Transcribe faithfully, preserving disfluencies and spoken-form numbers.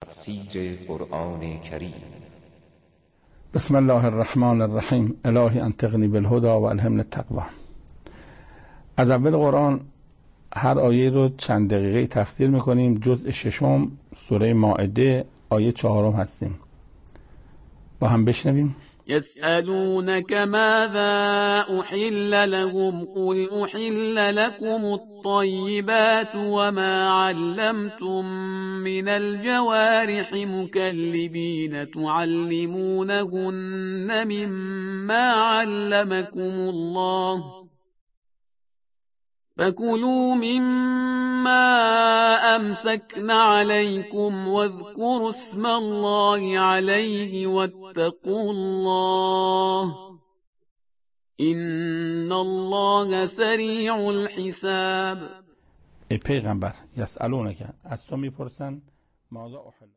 تفسیر قرآن کریم. بسم الله الرحمن الرحیم. الهی انطقنی بالهدى و الهمنی التقوی. از اول قرآن هر آیه رو چند دقیقه تفسیر میکنیم. جزء ششم سوره مائده آیه چهارم هستیم. با هم بشنویم. يسألونك ماذا أحل لهم قل أحل لكم الطيبات وما علمتم من الجوارح مكلبين تعلمونهن مما علمكم الله فكلوا مما أمسكن عليكم واذكروا اسم الله عليه واتقوا الله إن الله سریع الحساب. ای پیغمبر، یسألونک، از تو میپرسن ماذا احل